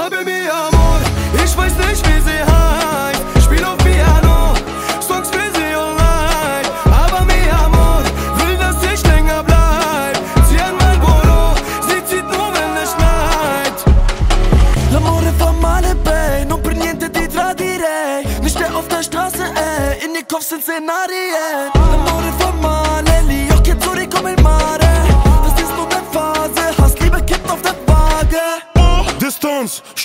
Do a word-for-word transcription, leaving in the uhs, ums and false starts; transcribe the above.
Sabe mi amor, ich weiß nicht wie sie heißt. Spiel auf Piano, Songs für sie online. Aber mi amor, will, dass ich länger bleib. Sie an mein Büro, sie zieht nur wenn es schneit. L'amore fa male, babe, non per niente ti tradirei. Nicht der auf der Straße, ey, in ihr Kopf sind Szenarien. L'amore fa